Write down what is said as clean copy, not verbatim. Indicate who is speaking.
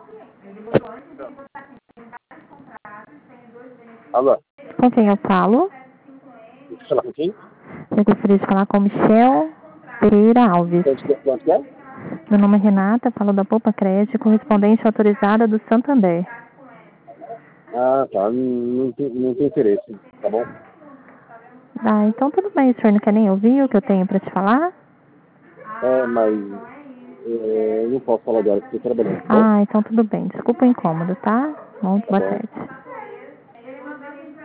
Speaker 1: Alô?
Speaker 2: Com quem eu falo?
Speaker 1: Deixa eu falar com quem?
Speaker 2: Eu gostaria de falar com Michel Pereira Alves.
Speaker 1: Quanto é?
Speaker 2: Meu nome é Renata, falo da Poupa Crédito, correspondente autorizada do Santander.
Speaker 1: Ah, tá. Não tem interesse, tá bom?
Speaker 2: Ah, então tudo bem, o senhor não quer nem ouvir o que eu tenho para te falar?
Speaker 1: Mas eu não posso falar agora, porque eu estou trabalhando, tá bom?
Speaker 2: Ah, então tudo bem. Desculpa o incômodo, tá? Bom,
Speaker 1: Tá
Speaker 2: boa
Speaker 1: bom.
Speaker 2: tarde.